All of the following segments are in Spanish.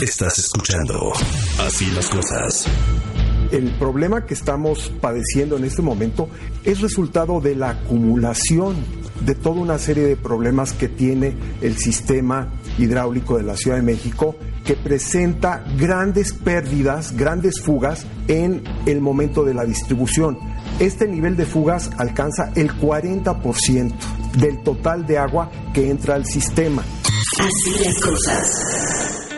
Estás escuchando Así las Cosas. El problema que estamos padeciendo en este momento es resultado de la acumulación de toda una serie de problemas que tiene el sistema hidráulico de la Ciudad de México, que presenta grandes pérdidas, grandes fugas en el momento de la distribución. Este nivel de fugas alcanza el 40% del total de agua que entra al sistema. Así las cosas.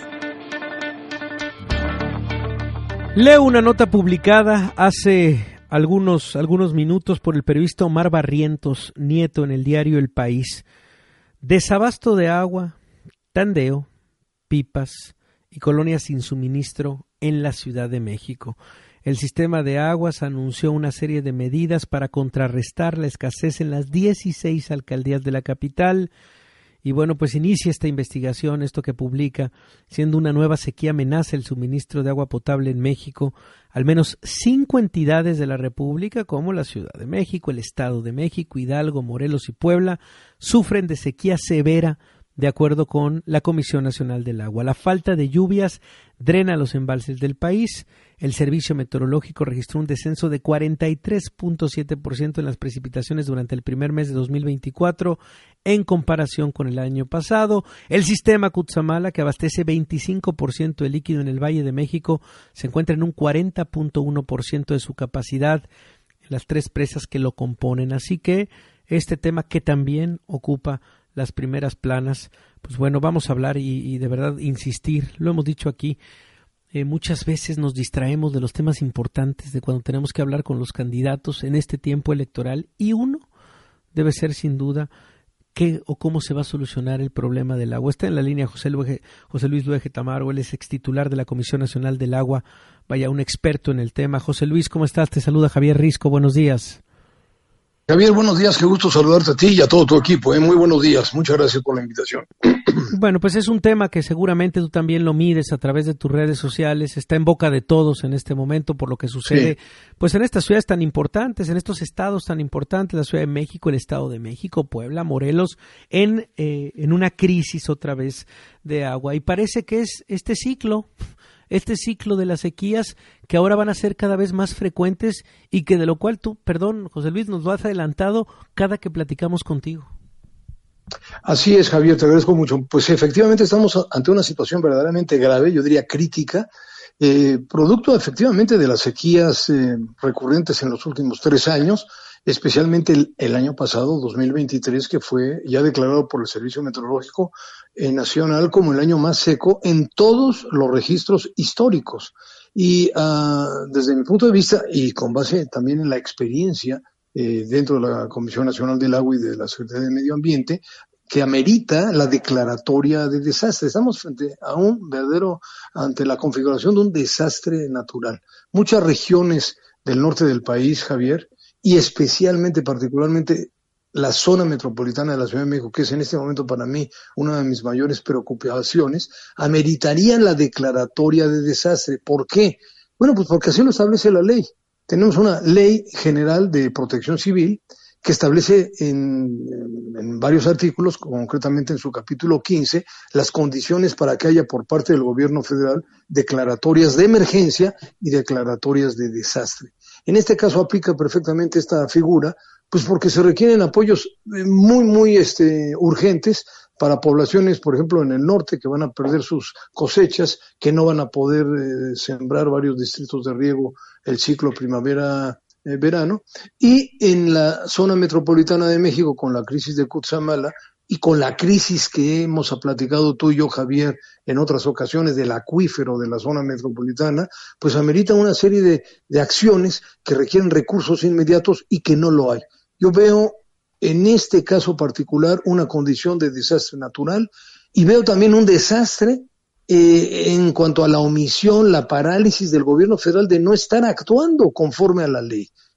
Leo una nota publicada hace algunos minutos por el periodista Omar Barrientos Nieto en el diario El País. Desabasto de agua, tandeo, pipas y colonias sin suministro en la Ciudad de México. El sistema de aguas anunció una serie de medidas para contrarrestar la escasez en las 16 alcaldías de la capital. Y bueno, pues inicia esta investigación, esto que publica, siendo una nueva sequía amenaza el suministro de agua potable en México. Al menos 5 entidades de la República, como la Ciudad de México, el Estado de México, Hidalgo, Morelos y Puebla, sufren de sequía severa, de acuerdo con la Comisión Nacional del Agua. La falta de lluvias drena los embalses del país. El Servicio Meteorológico registró un descenso de 43.7% en las precipitaciones durante el primer mes de 2024 en comparación con el año pasado. El sistema Cutzamala, que abastece 25% de líquido en el Valle de México, se encuentra en un 40.1% de su capacidad en las 3 presas que lo componen. Así que este tema que también ocupa las primeras planas, pues bueno, vamos a hablar y de verdad insistir, lo hemos dicho aquí, muchas veces nos distraemos de los temas importantes de cuando tenemos que hablar con los candidatos en este tiempo electoral, y uno debe ser sin duda qué o cómo se va a solucionar el problema del agua. Está en la línea José Luis Luege Tamaro, él es extitular de la Comisión Nacional del Agua, vaya, un experto en el tema. José Luis, ¿cómo estás? Te saluda Javier Risco, buenos días. Javier, buenos días, qué gusto saludarte a ti y a todo tu equipo, muy buenos días, muchas gracias por la invitación. Bueno, pues es un tema que seguramente tú también lo mides a través de tus redes sociales, está en boca de todos en este momento por lo que sucede, pues en estas ciudades tan importantes, en estos estados tan importantes, la Ciudad de México, el Estado de México, Puebla, Morelos, en una crisis otra vez de agua, y parece que es este ciclo de las sequías que ahora van a ser cada vez más frecuentes y que de lo cual tú, perdón, José Luis, nos lo has adelantado cada que platicamos contigo. Así es, Javier, te agradezco mucho. Pues efectivamente estamos ante una situación verdaderamente grave, yo diría crítica, producto efectivamente de las sequías recurrentes en los últimos 3 años, especialmente el año pasado, 2023, que fue ya declarado por el Servicio Meteorológico Nacional como el año más seco en todos los registros históricos. Y desde mi punto de vista, y con base también en la experiencia dentro de la Comisión Nacional del Agua y de la Secretaría de Medio Ambiente, que amerita la declaratoria de desastre. Estamos ante la configuración de un desastre natural. Muchas regiones del norte del país, Javier, y especialmente, particularmente, la zona metropolitana de la Ciudad de México, que es en este momento para mí una de mis mayores preocupaciones, ameritarían la declaratoria de desastre. ¿Por qué? Bueno, pues porque así lo establece la ley. Tenemos una ley general de protección civil que establece en varios artículos, concretamente en su capítulo 15, las condiciones para que haya por parte del gobierno federal declaratorias de emergencia y declaratorias de desastre. En este caso aplica perfectamente esta figura, pues porque se requieren apoyos muy urgentes para poblaciones, por ejemplo, en el norte, que van a perder sus cosechas, que no van a poder sembrar varios distritos de riego el ciclo primavera-verano, y en la zona metropolitana de México, con la crisis de Cutzamala, y con la crisis que hemos platicado tú y yo, Javier, en otras ocasiones del acuífero de la zona metropolitana, pues amerita una serie de acciones que requieren recursos inmediatos y que no lo hay. Yo veo en este caso particular una condición de desastre natural y veo también un desastre en cuanto a la omisión, la parálisis del gobierno federal de no estar actuando conforme a la ley.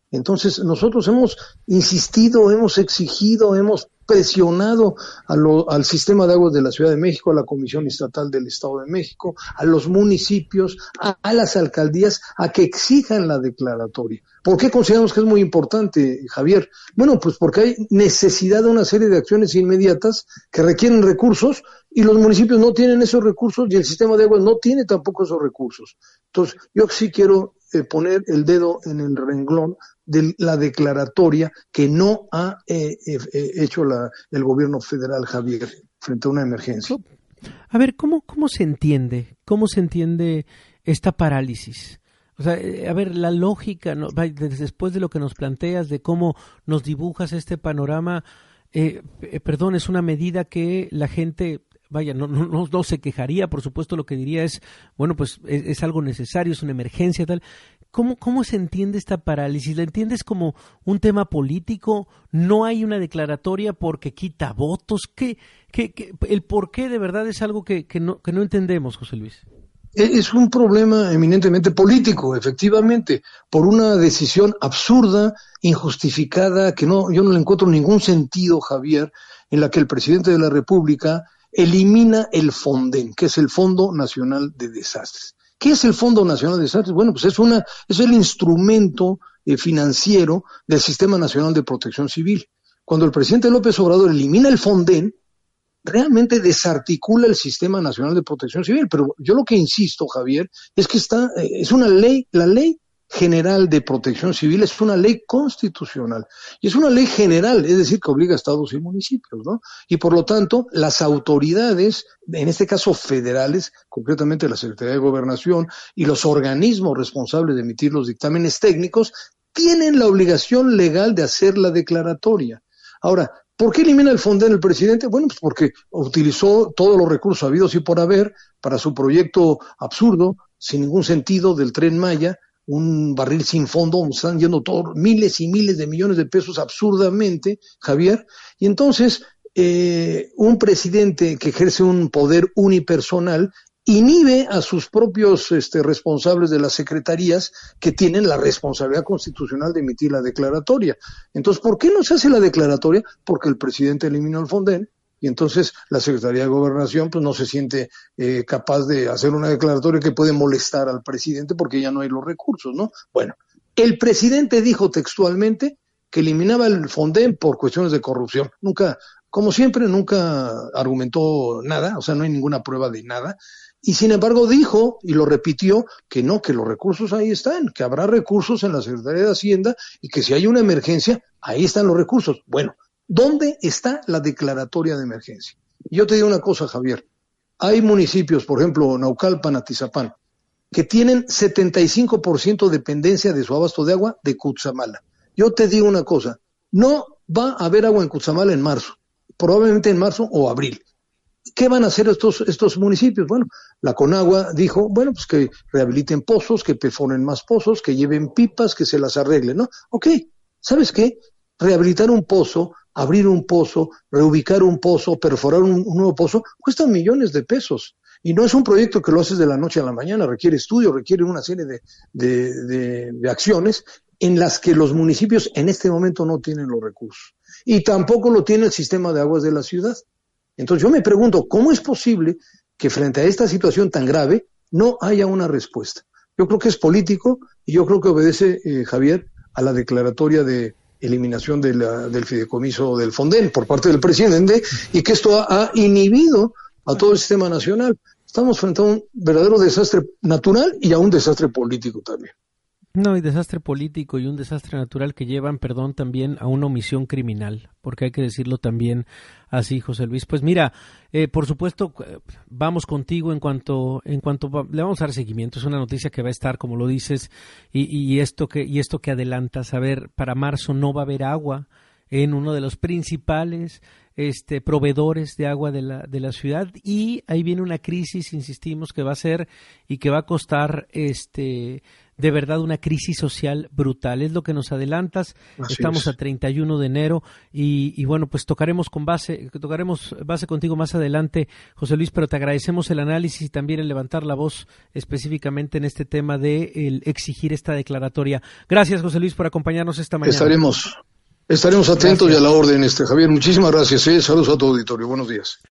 Entonces, nosotros hemos insistido, hemos exigido, hemos presionado al sistema de aguas de la Ciudad de México, a la Comisión Estatal del Estado de México, a los municipios, a las alcaldías, a que exijan la declaratoria. ¿Por qué consideramos que es muy importante, Javier? Bueno, pues porque hay necesidad de una serie de acciones inmediatas que requieren recursos y los municipios no tienen esos recursos y el sistema de aguas no tiene tampoco esos recursos. Entonces, yo sí quiero poner el dedo en el renglón de la declaratoria que no ha hecho el gobierno federal, Javier, frente a una emergencia. A ver, ¿cómo se entiende? ¿Cómo se entiende esta parálisis? O sea, a ver, la lógica, ¿no? Después de lo que nos planteas, de cómo nos dibujas este panorama, perdón, es una medida que la gente, vaya, no se quejaría, por supuesto, lo que diría es, bueno, pues es algo necesario, es una emergencia, tal. ¿Cómo se entiende esta parálisis? ¿La entiendes como un tema político? ¿No hay una declaratoria porque quita votos? ¿El por qué de verdad es algo que no entendemos, José Luis? Es un problema eminentemente político, efectivamente, por una decisión absurda, injustificada, que yo no le encuentro ningún sentido, Javier, en la que el presidente de la República elimina el FONDEN, que es el Fondo Nacional de Desastres. ¿Qué es el Fondo Nacional de Desastres? Bueno, pues es el instrumento financiero del Sistema Nacional de Protección Civil. Cuando el presidente López Obrador elimina el FONDEN, realmente desarticula el Sistema Nacional de Protección Civil. Pero yo lo que insisto, Javier, es que es una ley, la Ley General de Protección Civil es una ley constitucional y es una ley general, es decir, que obliga a estados y municipios, ¿no? Y por lo tanto, las autoridades, en este caso federales, concretamente la Secretaría de Gobernación y los organismos responsables de emitir los dictámenes técnicos, tienen la obligación legal de hacer la declaratoria. Ahora, ¿por qué elimina el FONDEN el presidente? Bueno, pues porque utilizó todos los recursos habidos y por haber para su proyecto absurdo, sin ningún sentido, del Tren Maya, un barril sin fondo, están yendo todos miles y miles de millones de pesos absurdamente, Javier. Y entonces, un presidente que ejerce un poder unipersonal inhibe a sus propios responsables de las secretarías que tienen la responsabilidad constitucional de emitir la declaratoria. Entonces, ¿por qué no se hace la declaratoria? Porque el presidente eliminó el FONDEN y entonces la Secretaría de Gobernación pues no se siente capaz de hacer una declaratoria que puede molestar al presidente porque ya no hay los recursos, ¿no? Bueno, el presidente dijo textualmente que eliminaba el FONDEN por cuestiones de corrupción. Nunca, como siempre, nunca argumentó nada, o sea, no hay ninguna prueba de nada. Y sin embargo dijo, y lo repitió, que no, que los recursos ahí están, que habrá recursos en la Secretaría de Hacienda y que si hay una emergencia, ahí están los recursos. Bueno, ¿dónde está la declaratoria de emergencia? Y yo te digo una cosa, Javier, hay municipios, por ejemplo, Naucalpan, Atizapán, que tienen 75% dependencia de su abasto de agua de Cutzamala. Yo te digo una cosa, no va a haber agua en Cutzamala en marzo, probablemente en marzo o abril. ¿Qué van a hacer estos municipios? Bueno, la Conagua dijo, bueno, pues que rehabiliten pozos, que perforen más pozos, que lleven pipas, que se las arreglen, ¿no? Ok, ¿sabes qué? Rehabilitar un pozo, abrir un pozo, reubicar un pozo, perforar un nuevo pozo, cuesta millones de pesos. Y no es un proyecto que lo haces de la noche a la mañana, requiere estudio, requiere una serie de acciones en las que los municipios en este momento no tienen los recursos. Y tampoco lo tiene el sistema de aguas de la ciudad. Entonces yo me pregunto, ¿cómo es posible que frente a esta situación tan grave no haya una respuesta? Yo creo que es político y yo creo que obedece, Javier, a la declaratoria de eliminación del fideicomiso del FONDEN por parte del presidente y que esto ha inhibido a todo el sistema nacional. Estamos frente a un verdadero desastre natural y a un desastre político también. No, y desastre político y un desastre natural que llevan, también a una omisión criminal, porque hay que decirlo también así, José Luis. Pues mira, por supuesto, vamos contigo en cuanto le vamos a dar seguimiento. Es una noticia que va a estar, como lo dices, y esto que adelantas, a ver, para marzo no va a haber agua en uno de los principales proveedores de agua de la ciudad, y ahí viene una crisis, insistimos, que va a ser y que va a costar de verdad una crisis social brutal. Es lo que nos adelantas. Así Estamos es. a 31 de enero y bueno, pues tocaremos base contigo más adelante, José Luis, pero te agradecemos el análisis y también el levantar la voz específicamente en este tema de el exigir esta declaratoria. Gracias, José Luis, por acompañarnos esta mañana. Estaremos atentos. Gracias. Y a la orden, Javier. Muchísimas gracias. Saludos a tu auditorio. Buenos días.